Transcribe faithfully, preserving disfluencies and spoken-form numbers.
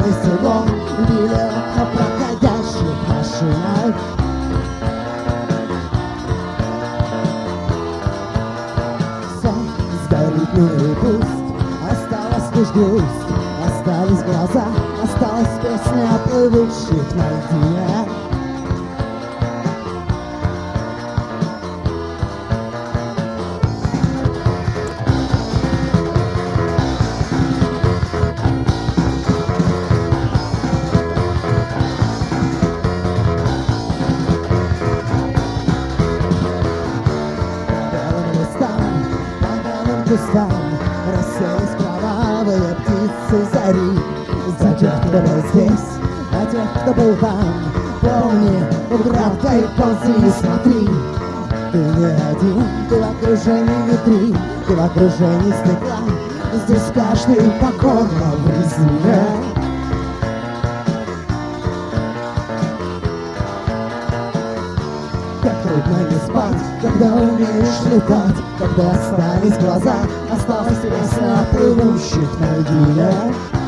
старый седлом били окна проходящих машинах. Все сгорит, ну и пусть, осталась лишь грусть, остались глаза, осталась песня о плывущих на льдине. Расселись кровавые птицы зари. За тех, кто был здесь, а тех, кто был там, помни, украдкой ползи и смотри. Ты не один, ты в окружении ветри, ты в окружении стекла. Здесь каждый покорно в резине. Как трудно не спать, когда умеешь летать, когда остались глаза, осталась песня о плывущих на льдине.